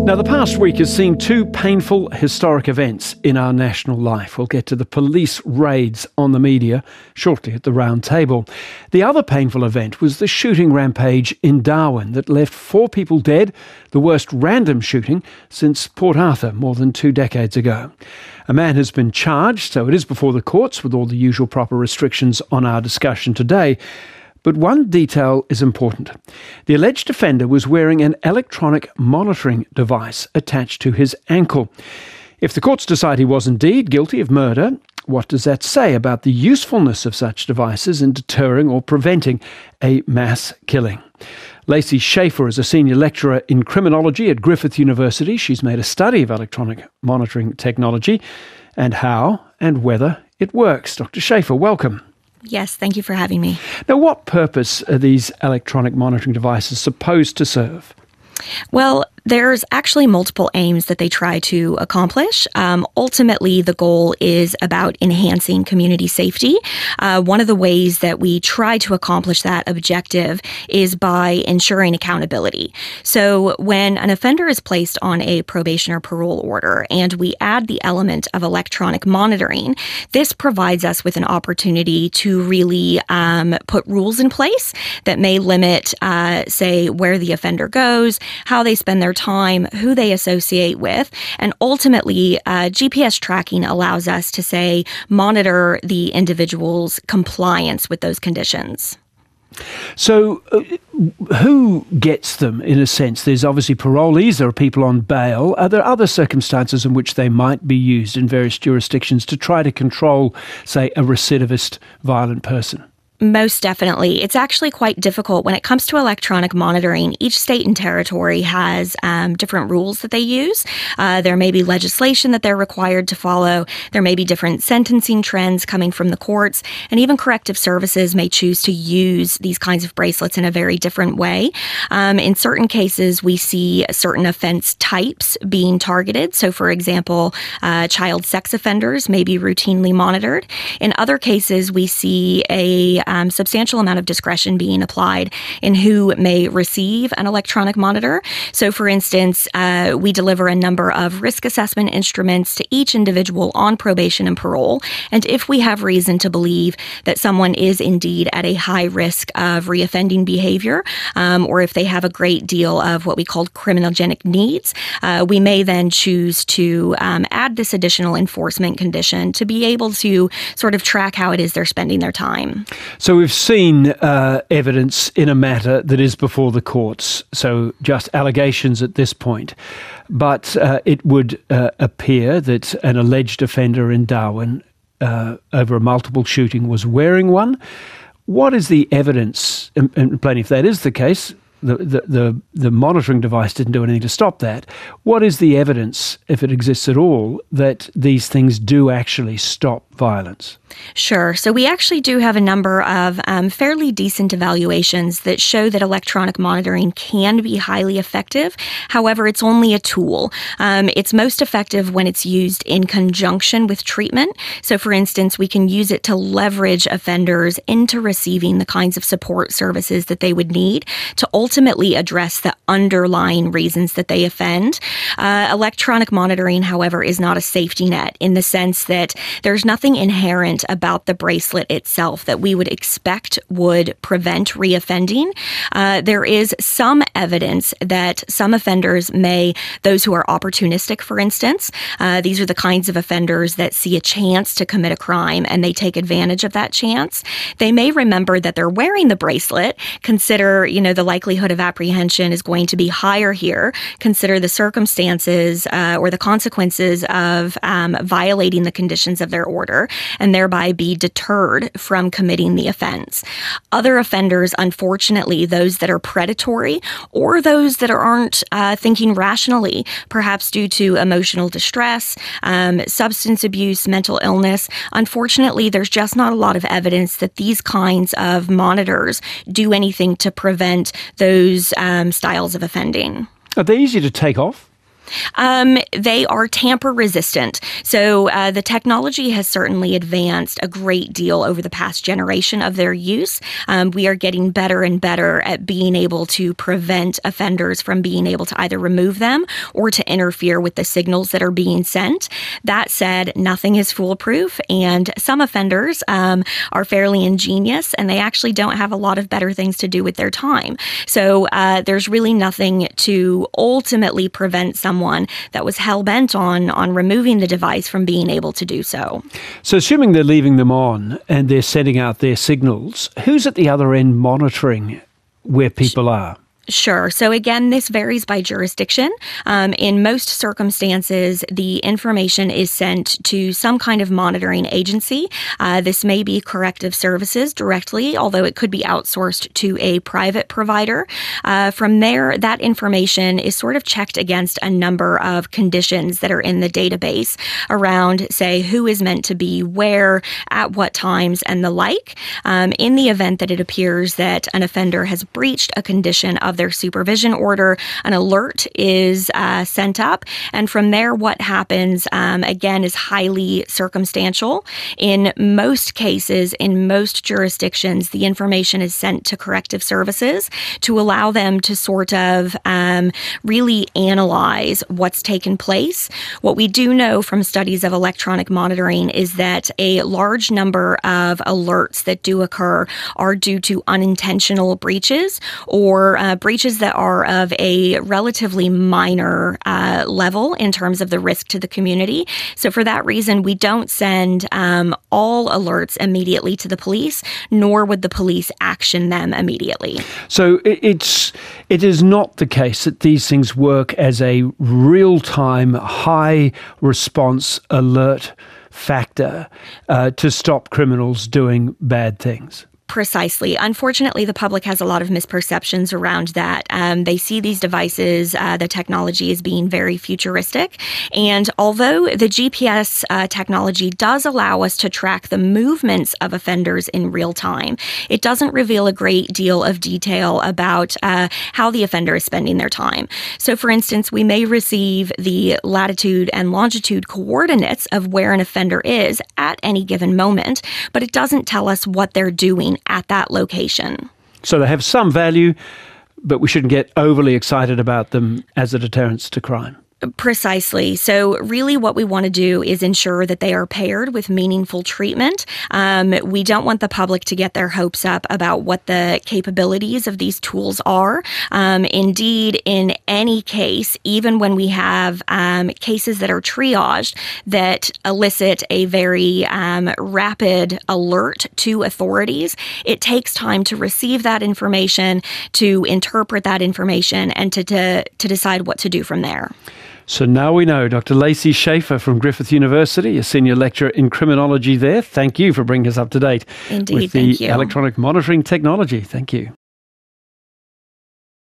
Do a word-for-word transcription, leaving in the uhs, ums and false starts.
Now, the past week has seen two painful historic events in our national life. We'll get to the police raids on the media shortly at the round table. The other painful event was the shooting rampage in Darwin that left four people dead, the worst random shooting since Port Arthur more than two decades ago. A man has been charged, so it is before the courts with all the usual proper restrictions on our discussion today. But one detail is important. The alleged offender was wearing an electronic monitoring device attached to his ankle. If the courts decide he was indeed guilty of murder, what does that say about the usefulness of such devices in deterring or preventing a mass killing? Lacey Schaefer is a senior lecturer in criminology at Griffith University. She's made a study of electronic monitoring technology and how and whether it works. Doctor Schaefer, welcome. Yes, thank you for having me. Now, what purpose are these electronic monitoring devices supposed to serve? Well, there's actually multiple aims that they try to accomplish. Um, ultimately, the goal is about enhancing community safety. Uh, one of the ways that we try to accomplish that objective is by ensuring accountability. So when an offender is placed on a probation or parole order and we add the element of electronic monitoring, this provides us with an opportunity to really um, put rules in place that may limit, uh, say, where the offender goes, how they spend their time, who they associate with, and ultimately uh, G P S tracking allows us to, say, monitor the individual's compliance with those conditions. So uh, who gets them, in a sense? There's obviously parolees, there are people on bail. Are there other circumstances in which they might be used in various jurisdictions to try to control, say, a recidivist violent person? Most definitely. It's actually quite difficult when it comes to electronic monitoring. Each state and territory has um, different rules that they use. Uh, there may be legislation that they're required to follow. There may be different sentencing trends coming from the courts, and even corrective services may choose to use these kinds of bracelets in a very different way. Um, in certain cases, we see certain offense types being targeted. So, for example, uh, child sex offenders may be routinely monitored. In other cases, we see a Um, substantial amount of discretion being applied in who may receive an electronic monitor. So, for instance, uh, we deliver a number of risk assessment instruments to each individual on probation and parole. And if we have reason to believe that someone is indeed at a high risk of reoffending behavior, um, or if they have a great deal of what we call criminogenic needs, uh, we may then choose to um, add this additional enforcement condition to be able to sort of track how it is they're spending their time. So we've seen uh, evidence in a matter that is before the courts, so just allegations at this point. But uh, it would uh, appear that an alleged offender in Darwin uh, over a multiple shooting was wearing one. What is the evidence, and, and plainly if that is the case, the, the, the, the monitoring device didn't do anything to stop that. What is the evidence, if it exists at all, that these things do actually stop violence? Sure. So we actually do have a number of um, fairly decent evaluations that show that electronic monitoring can be highly effective. However, it's only a tool. Um, it's most effective when it's used in conjunction with treatment. So, for instance, we can use it to leverage offenders into receiving the kinds of support services that they would need to ultimately address the underlying reasons that they offend. Uh, electronic monitoring, however, is not a safety net in the sense that there's nothing inherent about the bracelet itself that we would expect would prevent reoffending. Uh, there is some evidence that some offenders may, those who are opportunistic, for instance, uh, these are the kinds of offenders that see a chance to commit a crime and they take advantage of that chance. They may remember that they're wearing the bracelet, consider, you know, the likelihood of apprehension is going to be higher here, consider the circumstances uh, or the consequences of um, violating the conditions of their order, and thereby be deterred from committing the offense. Other offenders, unfortunately, those that are predatory or those that aren't uh, thinking rationally, perhaps due to emotional distress, um, substance abuse, mental illness, unfortunately, there's just not a lot of evidence that these kinds of monitors do anything to prevent those um, styles of offending. Are they easy to take off? Um, they are tamper resistant. So uh, the technology has certainly advanced a great deal over the past generation of their use. Um, we are getting better and better at being able to prevent offenders from being able to either remove them or to interfere with the signals that are being sent. That said, nothing is foolproof, and some offenders um, are fairly ingenious, and they actually don't have a lot of better things to do with their time. So uh, there's really nothing to ultimately prevent someone that was hell-bent on, on removing the device from being able to do so. So assuming they're leaving them on and they're sending out their signals, who's at the other end monitoring where people are? Sure. So again, this varies by jurisdiction. Um, in most circumstances, the information is sent to some kind of monitoring agency. Uh, this may be corrective services directly, although it could be outsourced to a private provider. Uh, from there, that information is sort of checked against a number of conditions that are in the database around, say, who is meant to be where, at what times, and the like. Um, in the event that it appears that an offender has breached a condition of their supervision order, an alert is uh, sent up. And from there, what happens, um, again, is highly circumstantial. In most cases, in most jurisdictions, the information is sent to corrective services to allow them to sort of um, really analyze what's taken place. What we do know from studies of electronic monitoring is that a large number of alerts that do occur are due to unintentional breaches or uh, breaches that are of a relatively minor uh, level in terms of the risk to the community. So for that reason, we don't send um, all alerts immediately to the police, nor would the police action them immediately. So it's it is not the case that these things work as a real-time, high-response alert factor uh, to stop criminals doing bad things. Precisely. Unfortunately, the public has a lot of misperceptions around that. Um, they see these devices, uh, the technology as being very futuristic. And although the G P S uh, technology does allow us to track the movements of offenders in real time, it doesn't reveal a great deal of detail about uh, how the offender is spending their time. So, for instance, we may receive the latitude and longitude coordinates of where an offender is at any given moment, but it doesn't tell us what they're doing at that location. So they have some value, but we shouldn't get overly excited about them as a deterrence to crime. Precisely. So really what we want to do is ensure that they are paired with meaningful treatment. Um, we don't want the public to get their hopes up about what the capabilities of these tools are. Um, indeed, in any case, even when we have um, cases that are triaged that elicit a very um, rapid alert to authorities, it takes time to receive that information, to interpret that information, and to, to, to decide what to do from there. So now we know. Doctor Lacey Schaefer from Griffith University, a senior lecturer in criminology there. Thank you for bringing us up to date Indeed, with the thank you. electronic monitoring technology. Thank you.